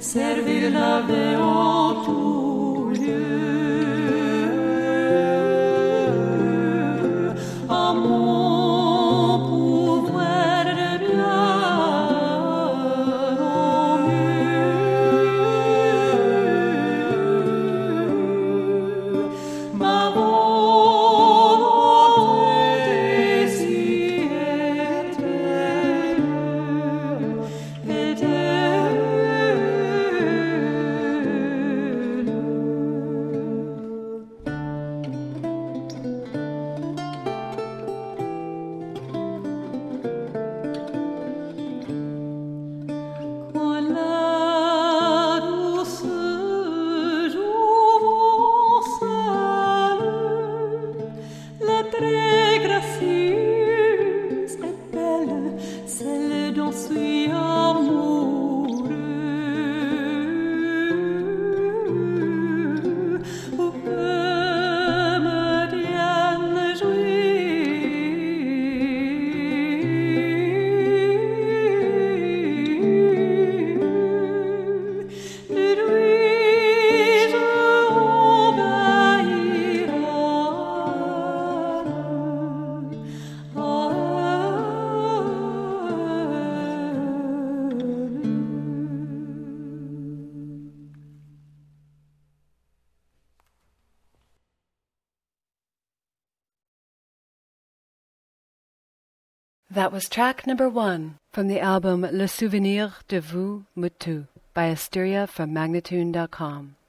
servir l'Ave en tout lieu. À mon pouvoir de bien en mieux, ma volonté si très gracieuse et belle, celle dont suis amoureux. Pour que me tienne jouir, lui-je That was track number 1 from the album Le Souvenir de Vous, Mutu by Asteria from Magnatune.com.